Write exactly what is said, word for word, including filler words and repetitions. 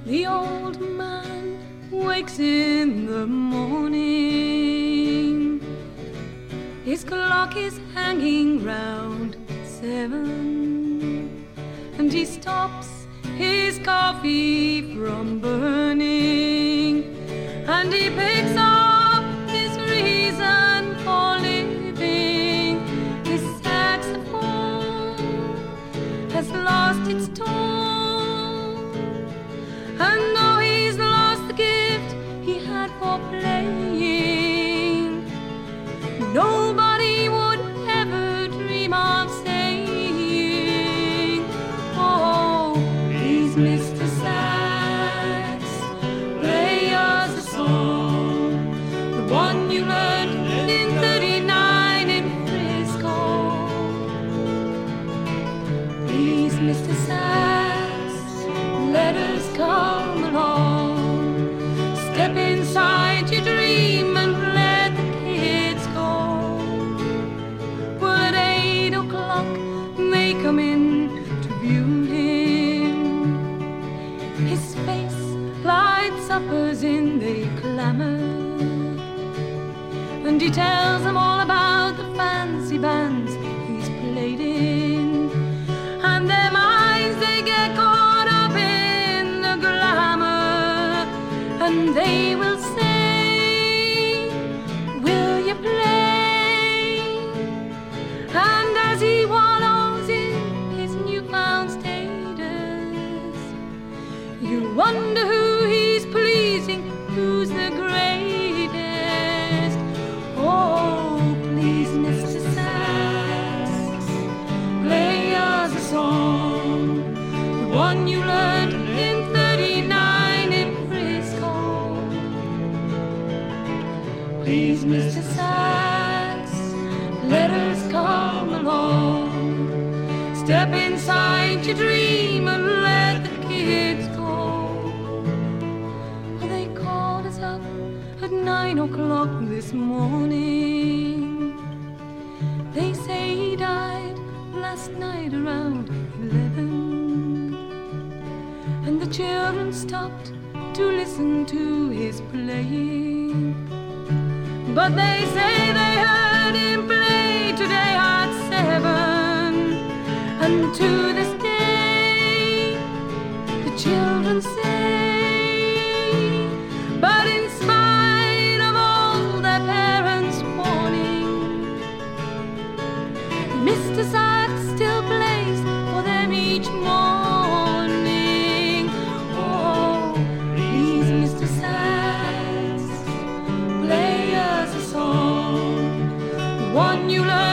The old man wakes in the morning. His clock is hanging round seven, and he stops his coffee from burning, and he picks up his reason for living. His saxophone has lost its tone, and though he's lost the gift he had for playing, nobody would ever dream of saying, oh, please, Mister Sax, play us a song, the one you learned in thirty-nine in Frisco. Please, Mister Sax, let us come along, step inside your dream and let the kids go. Well, at eight o'clock they come in to view him. His face lights up as in they clamor, and he tells them all about the fancy bands he's played in, and their minds they get caught up in the glamour, and they will say, will you play? And as he wallows in his newfound status, you wonder who he's pleasing, who's the greatest. Oh, please, Mister Sax, play us a song, the one you learned in thirty-nine in Frisco. Please, Mister Sax, let us come along, step inside your dream and let the kids go. They called us up at nine o'clock this morning. They say he died last night around eleven, and the children stopped to listen to his playing, but they say they heard him play today at seven, and to this day the children say, but in spite of all their parents' warning, Mister Sax still plays for them each morning. Oh, please, Mister Sax, play us a song, the one you learned